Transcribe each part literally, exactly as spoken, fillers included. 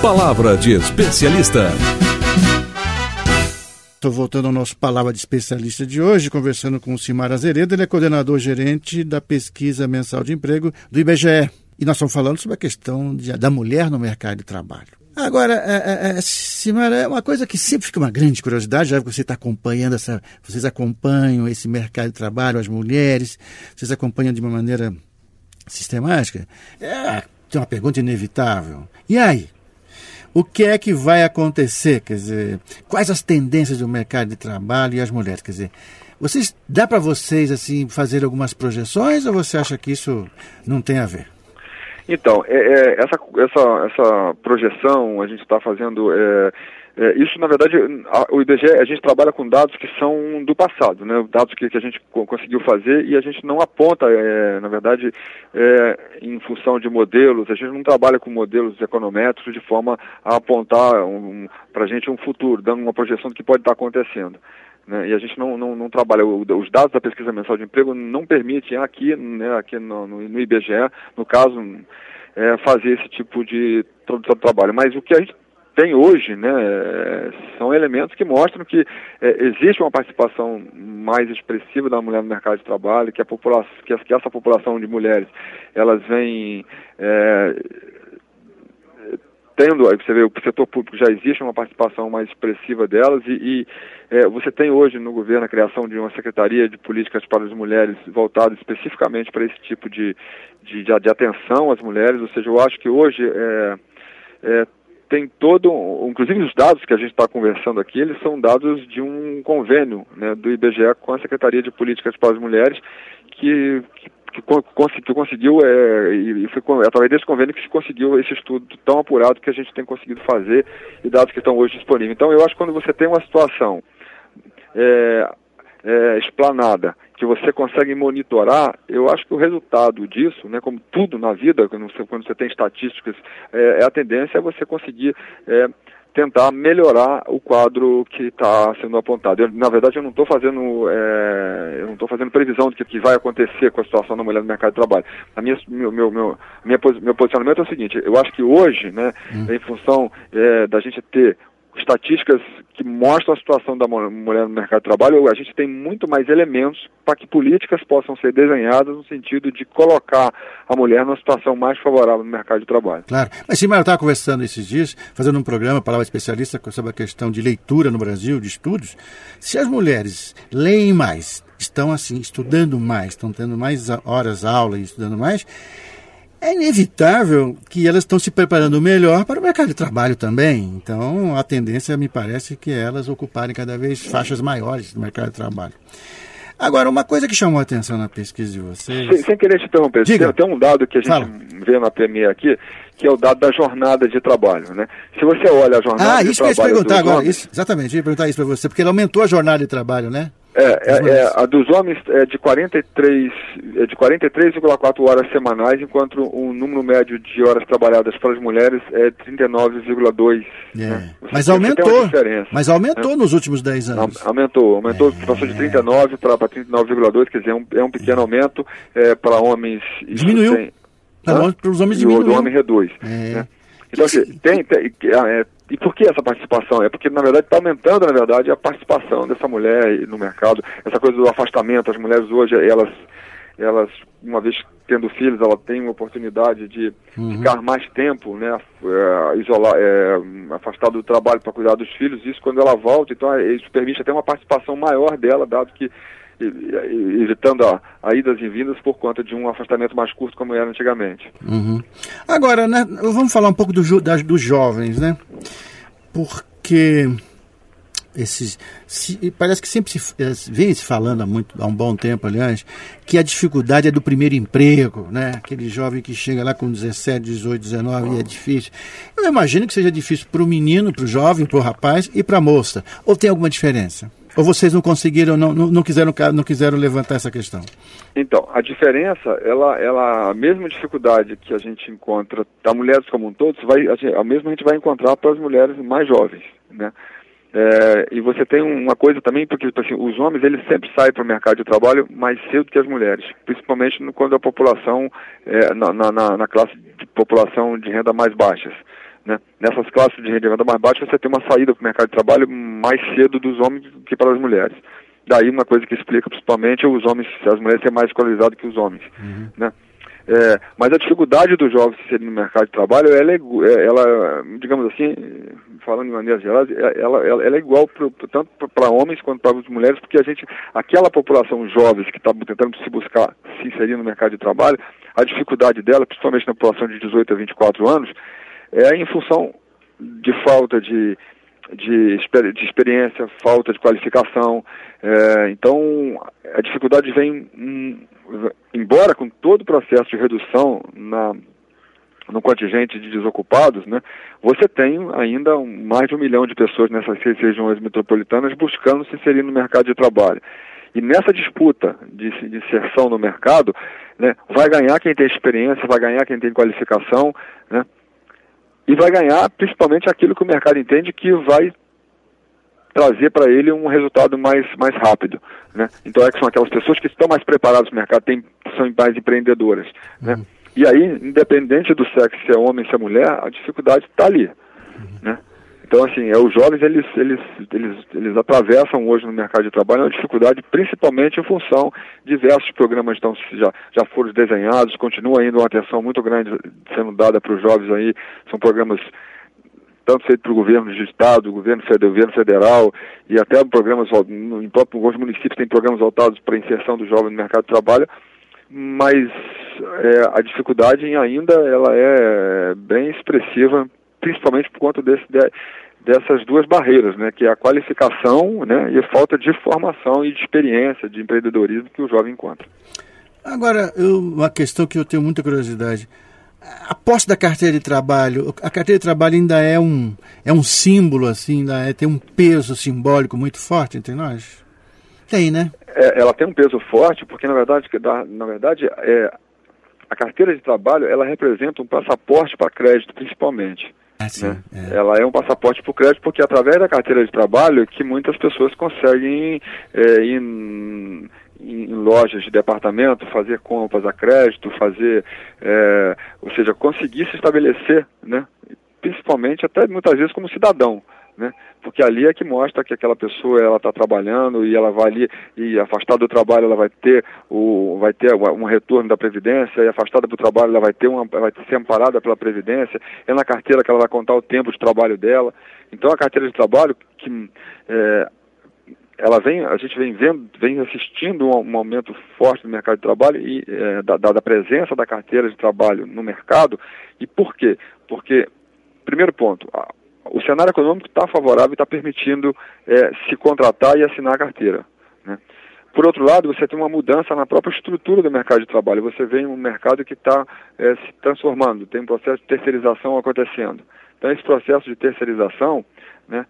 Palavra de Especialista. Estou voltando ao nosso Palavra de Especialista de hoje, conversando com o Cimar Azeredo. Ele é coordenador-gerente da Pesquisa Mensal de Emprego do I B G E. E nós estamos falando sobre a questão de, da mulher no mercado de trabalho. Agora, é, é, Cimar, é uma coisa que sempre fica uma grande curiosidade, já que você está acompanhando essa, vocês acompanham esse mercado de trabalho, as mulheres, vocês acompanham de uma maneira sistemática. É, tem uma pergunta inevitável. E aí? O que é que vai acontecer? Quer dizer, quais as tendências do mercado de trabalho e as mulheres? Quer dizer, vocês, dá para vocês assim, fazer algumas projeções ou você acha que isso não tem a ver? Então, é, é, essa, essa, essa projeção a gente está fazendo, é, é, isso na verdade, a, o I B G E, a gente trabalha com dados que são do passado, né, dados que, que a gente co- conseguiu fazer e a gente não aponta, é, na verdade, é, em função de modelos, a gente não trabalha com modelos econométricos de forma a apontar um, para a gente um futuro, dando uma projeção do que pode estar acontecendo. Né, e a gente não, não, não trabalha, os dados da pesquisa mensal de emprego não permitem aqui, né, aqui no, no, no I B G E, no caso, é, fazer esse tipo de tra- tra- trabalho. Mas o que a gente tem hoje, né, é, são elementos que mostram que é, existe uma participação mais expressiva da mulher no mercado de trabalho, que, a população, que, que essa população de mulheres, elas vêm... É, tendo, você vê, o setor público já existe uma participação mais expressiva delas e, e é, você tem hoje no governo a criação de uma Secretaria de Políticas para as Mulheres voltada especificamente para esse tipo de, de, de atenção às mulheres, ou seja, eu acho que hoje é, é, tem todo, inclusive os dados que a gente está conversando aqui, eles são dados de um convênio, né, do I B G E com a Secretaria de Políticas para as Mulheres que, que que, que conseguiu, é, e foi através desse convênio que se conseguiu esse estudo tão apurado que a gente tem conseguido fazer e dados que estão hoje disponíveis. Então, eu acho que quando você tem uma situação é, é, explanada, que você consegue monitorar, eu acho que o resultado disso, né, como tudo na vida, quando você, quando você tem estatísticas, é, é a tendência é você conseguir... É, tentar melhorar o quadro que está sendo apontado. Eu, na verdade, eu não estou fazendo, é, eu não estou fazendo previsão do que, que vai acontecer com a situação da mulher no mercado de trabalho. A minha, meu, meu, meu, minha, meu posicionamento é o seguinte: eu acho que hoje, né, hum. em função é, da gente ter estatísticas que mostram a situação da mulher no mercado de trabalho, a gente tem muito mais elementos para que políticas possam ser desenhadas no sentido de colocar a mulher numa situação mais favorável no mercado de trabalho. Claro. Mas, Cimar, eu estava conversando esses dias, fazendo um programa, Palavra Especialista, sobre a questão de leitura no Brasil, de estudos. Se as mulheres leem mais, estão assim, estudando mais, estão tendo mais horas aula e estudando mais, é inevitável que elas estão se preparando melhor para o mercado de trabalho também. Então, a tendência, me parece, que elas ocuparem cada vez faixas maiores do mercado de trabalho. Agora, uma coisa que chamou a atenção na pesquisa de vocês... Sem, sem querer te interromper, tem, tem um dado que a gente Fala. vê na P M E aqui, que é o dado da jornada de trabalho, né? Se você olha a jornada ah, de trabalho... Ah, isso que eu ia te perguntar agora, homens, isso, exatamente, eu ia perguntar isso para você, porque ele aumentou a jornada de trabalho, né? É, é, é, a dos homens é de quarenta e três, é de quarenta e três vírgula quatro horas semanais, enquanto o número médio de horas trabalhadas para as mulheres é trinta e nove vírgula dois. É. Né? Mas aumentou, mas aumentou né? nos últimos dez anos. Aumentou, aumentou, é. passou de trinta e nove para trinta e nove vírgula dois, quer dizer, é um, é um pequeno é. aumento é, para homens. Diminuiu, tem, para os homens diminuiu. E o homem reduz. É. Né? Então, assim, tem... tem é, E por que essa participação? É porque, na verdade, está aumentando, na verdade, a participação dessa mulher no mercado. Essa coisa do afastamento, as mulheres hoje, elas, elas uma vez tendo filhos, ela tem uma oportunidade de uhum. ficar mais tempo, né, é, isolar, é, afastada do trabalho para cuidar dos filhos. Isso quando ela volta, então isso permite até uma participação maior dela, dado que evitando a, a idas e vindas por conta de um afastamento mais curto como era antigamente. Uhum. Agora, né, vamos falar um pouco do, das, dos jovens, né? Porque esses, se, parece que sempre se vem se falando há, muito, há um bom tempo, aliás, que a dificuldade é do primeiro emprego, né? Aquele jovem que chega lá com dezessete, dezoito, dezenove e é difícil. Eu imagino que seja difícil para o menino, para o jovem, para o rapaz e para a moça. Ou tem alguma diferença? Ou vocês não conseguiram, não, não, quiseram, não quiseram levantar essa questão? Então, a diferença, ela, ela, a mesma dificuldade que a gente encontra para mulheres como um todo, vai, a, gente, a mesma a gente vai encontrar para as mulheres mais jovens, né? É, e você tem uma coisa também, porque assim, os homens eles sempre saem para o mercado de trabalho mais cedo que as mulheres, principalmente quando a população, é, na, na, na classe de população de renda mais baixas. né? Nessas classes de rendimento mais baixo, você tem uma saída para o mercado de trabalho mais cedo dos homens que para as mulheres. Daí uma coisa que explica principalmente os homens, as mulheres serem mais escolarizadas que os homens, uhum. né? É, mas a dificuldade dos jovens se serem no mercado de trabalho, ela, é, ela digamos assim, falando de maneira geral, ela, ela, ela é igual pro, pro, tanto para homens quanto para as mulheres, porque a gente, aquela população jovens que está tentando se buscar, se inserir no mercado de trabalho, a dificuldade dela, principalmente na população de dezoito a vinte e quatro anos, é em função de falta de, de, de experiência, falta de qualificação. É, então, a dificuldade vem, hum, embora com todo o processo de redução na, no contingente de desocupados, né, você tem ainda um, mais de um milhão de pessoas nessas seis regiões metropolitanas buscando se inserir no mercado de trabalho. E nessa disputa de, de inserção no mercado, né, vai ganhar quem tem experiência, vai ganhar quem tem qualificação, né, e vai ganhar principalmente aquilo que o mercado entende que vai trazer para ele um resultado mais, mais rápido, né? Então é que são aquelas pessoas que estão mais preparadas no mercado, tem, são mais empreendedoras, né? Uhum. E aí, independente do sexo, se é homem, se é mulher, a dificuldade está ali, uhum. né? Então, assim, é, os jovens, eles, eles, eles, eles atravessam hoje no mercado de trabalho uma dificuldade, principalmente em função de diversos programas que já, já foram desenhados, continua ainda uma atenção muito grande sendo dada para os jovens aí, são programas tanto feito pelo governo de estado, governo federal, governo federal e até programas, em próprio alguns municípios tem programas voltados para a inserção do jovem no mercado de trabalho, mas é, a dificuldade ainda ela é bem expressiva, principalmente por conta desse, de, dessas duas barreiras, né, que é a qualificação, né, e a falta de formação e de experiência, de empreendedorismo que o jovem encontra. Agora, eu, uma questão que eu tenho muita curiosidade. A posse da carteira de trabalho, a carteira de trabalho ainda é um, é um símbolo, assim, ainda é, tem um peso simbólico muito forte entre nós? Tem, né? É, ela tem um peso forte porque, na verdade, na verdade é, a carteira de trabalho, ela representa um passaporte para crédito, principalmente. Ah, sim, né? é. Ela é um passaporte para o crédito porque, através da carteira de trabalho, que muitas pessoas conseguem é, ir em, em lojas de departamento, fazer compras a crédito, fazer, é, ou seja, conseguir se estabelecer, né? Principalmente até muitas vezes como cidadão, né? Porque ali é que mostra que aquela pessoa ela está trabalhando e ela vai ali e afastada do trabalho ela vai ter o vai ter um retorno da previdência, e afastada do trabalho ela vai ter uma vai ser amparada pela previdência, é na carteira que ela vai contar o tempo de trabalho dela. Então a carteira de trabalho que é, ela vem, a gente vem vendo, vem assistindo um, um aumento forte no mercado de trabalho e é, da, da presença da carteira de trabalho no mercado. E por quê? Porque, primeiro ponto, a, o cenário econômico está favorável e está permitindo é, se contratar e assinar a carteira, né? Por outro lado, você tem uma mudança na própria estrutura do mercado de trabalho. Você vê um mercado que está é, se transformando, tem um processo de terceirização acontecendo. Então, esse processo de terceirização, né,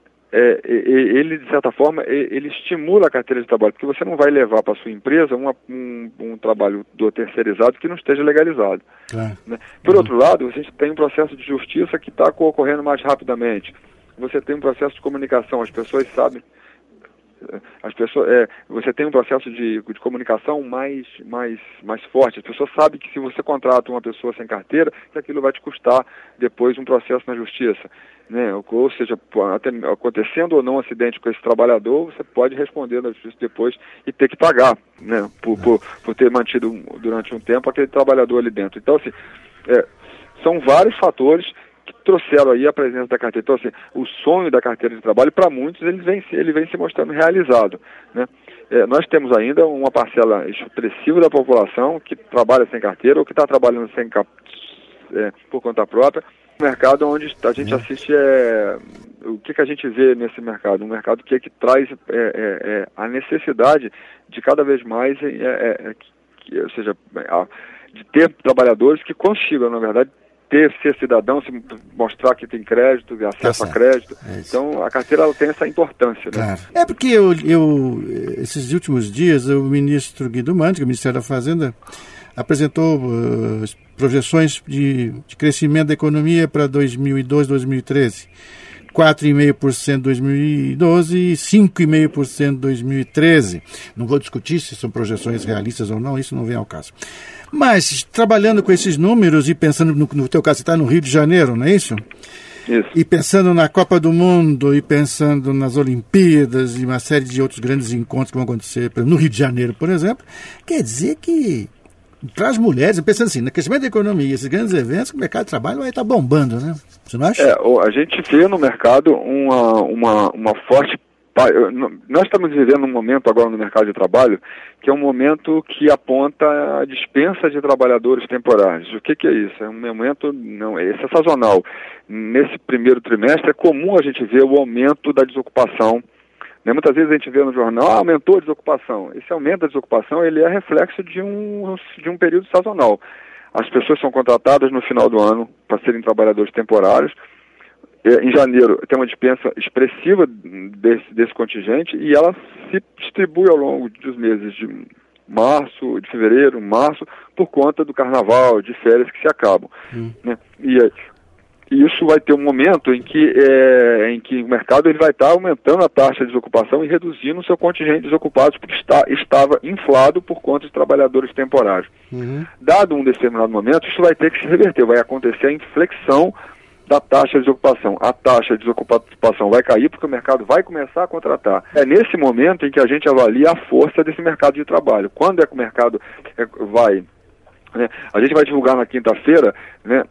é, ele, de certa forma, ele estimula a carteira de trabalho, porque você não vai levar para a sua empresa uma, um, um trabalho do terceirizado que não esteja legalizado. Claro. Né? Por uhum. outro lado, a gente tem um processo de justiça que está ocorrendo mais rapidamente. Você tem um processo de comunicação, as pessoas sabem, as pessoas, é, você tem um processo de, de comunicação mais, mais, mais forte. As pessoas sabem que se você contrata uma pessoa sem carteira, que aquilo vai te custar depois um processo na justiça, né? Ou, ou seja, até, acontecendo ou não um acidente com esse trabalhador, você pode responder na justiça depois e ter que pagar, né? Por, por, por ter mantido durante um tempo aquele trabalhador ali dentro. Então, assim, é, são vários fatores que trouxeram aí a presença da carteira. Então, assim, o sonho da carteira de trabalho, para muitos, ele vem, ele vem se mostrando realizado, né? É, nós temos ainda uma parcela expressiva da população que trabalha sem carteira ou que está trabalhando sem cap... é, por conta própria. Um mercado onde a gente assiste, é, o que, que a gente vê nesse mercado? Um mercado que, é que traz é, é, é, a necessidade de cada vez mais, é, é, que, ou seja, de ter trabalhadores que consigam, na verdade, ter, ser cidadão, se mostrar que tem crédito, acesso tá a crédito. É então, a carteira ela tem essa importância. Né? Claro. É porque eu, eu, esses últimos dias, o ministro Guido Mantega, o Ministério da Fazenda, apresentou uh, projeções de, de crescimento da economia para dois mil e doze, dois mil e treze. quatro vírgula cinco por cento em dois mil e doze e cinco vírgula cinco por cento em dois mil e treze. Não vou discutir se são projeções realistas ou não, isso não vem ao caso. Mas, trabalhando com esses números e pensando, no, no teu caso, você está no Rio de Janeiro, não é isso? Isso. E pensando na Copa do Mundo, e pensando nas Olimpíadas, e uma série de outros grandes encontros que vão acontecer no Rio de Janeiro, por exemplo, quer dizer que, para as mulheres, pensando assim, no crescimento da economia, esses grandes eventos, o mercado de trabalho vai estar bombando, né? Você não acha? É, a gente vê no mercado uma, uma, uma forte... Nós estamos vivendo um momento agora no mercado de trabalho que é um momento que aponta a dispensa de trabalhadores temporários. O que, que é isso? É um momento, não, esse é sazonal. Nesse primeiro trimestre é comum a gente ver o aumento da desocupação. Né? Muitas vezes a gente vê no jornal, ah, aumentou a desocupação. Esse aumento da desocupação ele é reflexo de um, de um período sazonal. As pessoas são contratadas no final do ano para serem trabalhadores temporários. Em janeiro tem uma dispensa expressiva desse, desse contingente e ela se distribui ao longo dos meses de março, de fevereiro, março, por conta do carnaval, de férias que se acabam. Hum. Né? E, e isso vai ter um momento em que, é, em que o mercado ele vai estar aumentando a taxa de desocupação e reduzindo o seu contingente de desocupados, porque está, estava inflado por conta de trabalhadores temporários. Uhum. Dado um determinado momento, isso vai ter que se reverter, vai acontecer a inflexão da taxa de desocupação. A taxa de desocupação vai cair porque o mercado vai começar a contratar. É nesse momento em que a gente avalia a força desse mercado de trabalho. Quando é que o mercado vai... Né, a gente vai divulgar na quinta-feira, né,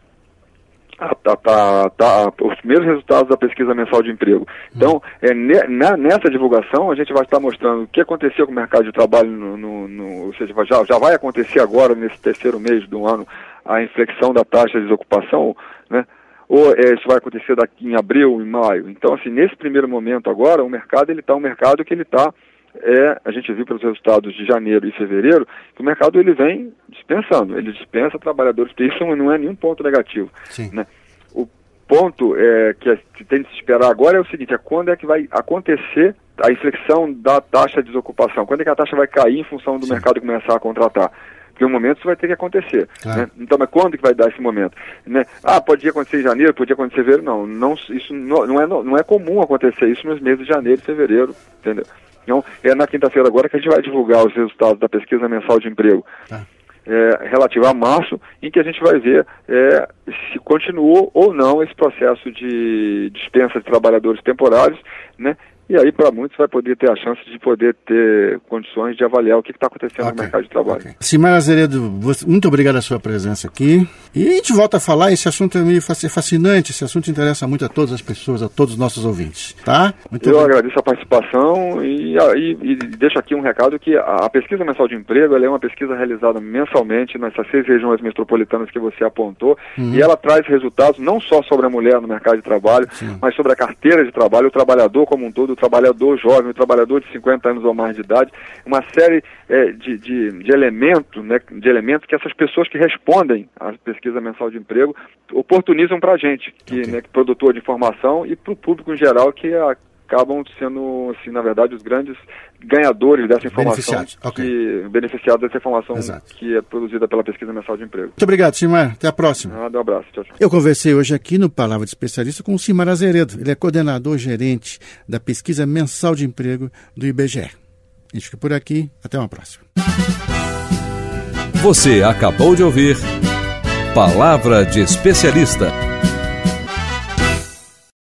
a, a, a, a, os primeiros resultados da pesquisa mensal de emprego. Então, é, ne, na, nessa divulgação, a gente vai estar mostrando o que aconteceu com o mercado de trabalho, no, no, no, ou seja, já, já vai acontecer agora, nesse terceiro mês do ano, a inflexão da taxa de desocupação, né? Ou é, isso vai acontecer daqui em abril, em maio. Então, assim, nesse primeiro momento agora, o mercado ele está um mercado que ele está, é, a gente viu pelos resultados de janeiro e fevereiro, que o mercado ele vem dispensando, ele dispensa trabalhadores, porque isso não é nenhum ponto negativo. Né? O ponto é, que, é, que tem de se esperar agora é o seguinte, é quando é que vai acontecer a inflexão da taxa de desocupação, quando é que a taxa vai cair em função do Sim. mercado começar a contratar. Porque um momento isso vai ter que acontecer. Claro. Né? Então, mas quando que vai dar esse momento? Né? Ah, podia acontecer em janeiro, podia acontecer em fevereiro. Não, não isso não, não, é, não é comum acontecer isso nos meses de janeiro e fevereiro, entendeu? Então, é na quinta-feira agora que a gente vai divulgar os resultados da pesquisa mensal de emprego ah. é, relativa a março, em que a gente vai ver é, se continuou ou não esse processo de dispensa de trabalhadores temporários, né? E aí, para muitos, vai poder ter a chance de poder ter condições de avaliar o que está acontecendo okay. no mercado de trabalho. Okay. Simar Azeredo, muito obrigado a sua presença aqui. E a gente volta a falar, esse assunto é meio fascinante, esse assunto interessa muito a todas as pessoas, a todos os nossos ouvintes. Tá? Muito Eu obrigado. agradeço a participação e, e, e deixo aqui um recado que a, a pesquisa mensal de emprego ela é uma pesquisa realizada mensalmente nessas seis regiões metropolitanas que você apontou, uhum. e ela traz resultados não só sobre a mulher no mercado de trabalho, Sim. mas sobre a carteira de trabalho, o trabalhador como um todo, o trabalhador jovem, o trabalhador de cinquenta anos ou mais de idade, uma série é, de, de, de elementos, né, de elementos que essas pessoas que respondem à pesquisa mensal de emprego oportunizam para a gente, que, okay. né, que é produtor de informação, e para o público em geral, que acabam sendo, assim, na verdade, os grandes ganhadores dessa informação, beneficiados, okay. que, beneficiados dessa informação Exato. Que é produzida pela pesquisa mensal de emprego. Muito obrigado, Simar. Até a próxima. Ah, um abraço. Tchau, tchau. Eu conversei hoje aqui no Palavra de Especialista com o Simar Azeredo. Ele é coordenador-gerente da pesquisa mensal de emprego do I B G E. A gente fica por aqui. Até uma próxima. Você acabou de ouvir Palavra de Especialista.